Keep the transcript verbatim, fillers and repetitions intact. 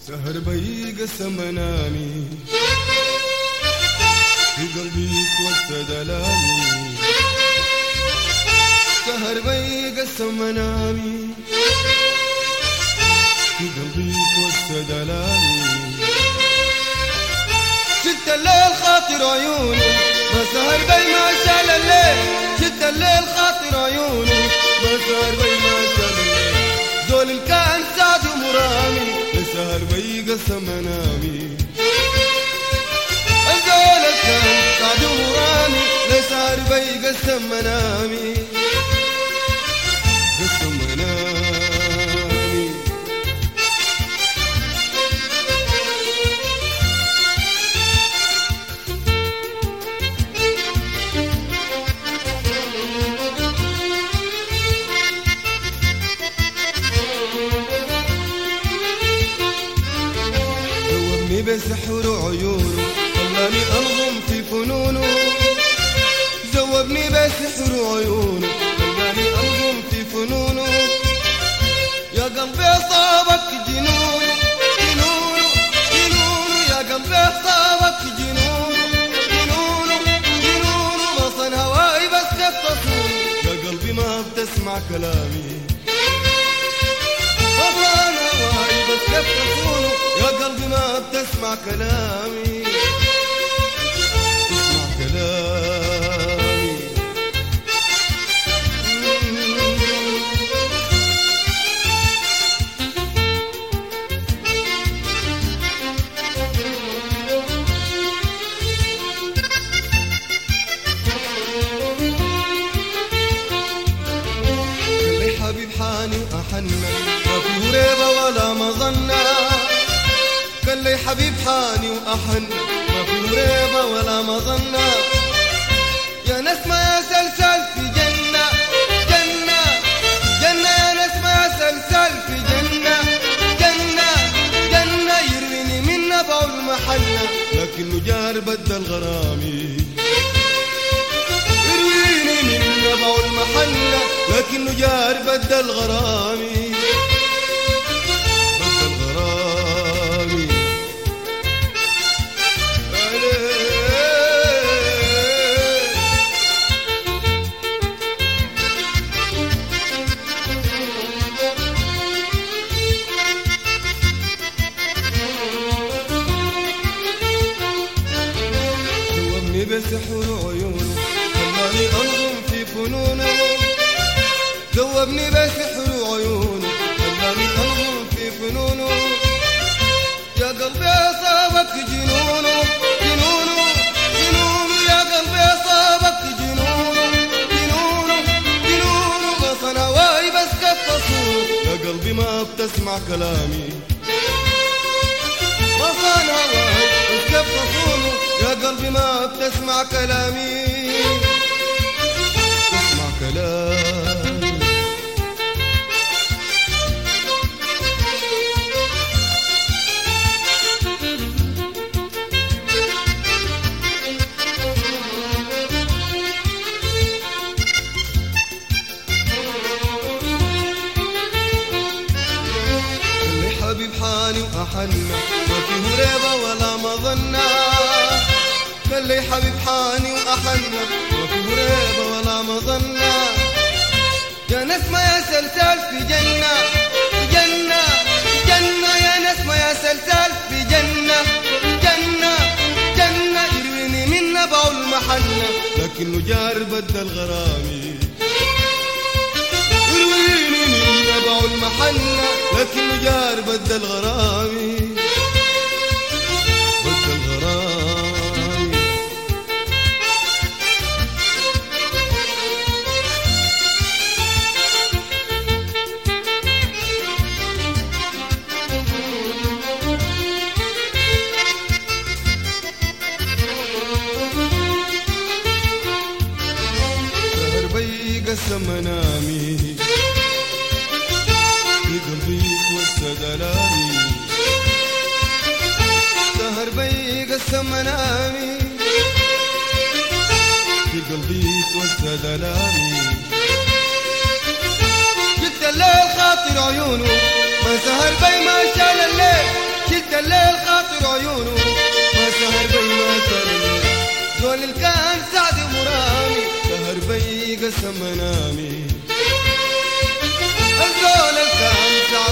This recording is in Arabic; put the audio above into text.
سهر بي قسم منامي في قلبي توسد ألامي. سهر بي قسم منامي في قلبي توسد ألامي. شلت الليل خاطر عيوني ما سهر بي ما شال الليل. شلت الليل خاطر عيوني ما سهر بي ما شال الليل. زول الكائن سعد مرامي سهر بي قسم منامي. زول الكائن سعد مرامي سهر بي قسم منامي. قسم منامي بسحر عيونه خلاني أنظم في فنونه. زوبني بسحر عيونه خلاني أنظم في فنونه. يا قلبي صابك جنونه جنونه جنونه. يا قلبي صابك جنونه جنونه جنونه. وصل هواي بس كفصونه. يا قلبي ما بتسمع كلامي. وصل هواي بس كفصونه. يا قلبي ما بتسمع كلامي. تسمع كلامي. خلي حبيب حاني وأحنى ما في هريبة ولا مظنة. خلي حبيب حاني وأحن ما في مريبة ولا مظنة. يا نسمة يا سلسل في جنة جنة جنة. يا نسمة يا سلسل في جنة جنة جنة. يرويني من نبع المحنة لكنه جار بدل غرامي. يرويني من نبع المحنة لكنه جار بدل غرامي. بسحر عيونه خلاني أنظم في فنونه. ذوبني بسحر عيونه خلاني أنظم في فنونه. يا قلبي أصابك جنونه جنونه جنونه. يا قلبي أصابك جنونه جنونه جنونه. وصل هواي بس كفصونه. يا قلبي ما بتسمع كلامي. وصل هواي بس كفصونه. يا قلبي ما بتسمع كلامي. تسمع كلامي. خلي حبيب حاني وأحنى ما في هريبة ولا مظنة. خلي حبيب حاني وأحنى ما في هريبة ولا مظنة. يا نسمة يا سلسال في جنة جنة جنة. يا نسمة يا سلسال في جنة جنة جنة. يرويني من نبع المحنة لكنه جار بدل غرامي. يرويني من نبع المحنة لكنه جار بدل غرامي. بدل غرامي. قسم منامي في قلبي توسد ألامي. سهر بي قسم منامي في قلبي توسد ألامي. شلت الليل خاطر عيونه ما سهر بي ما شال الليل. كان سعد مرامي سهر بي قسم منامي الزول اللي كان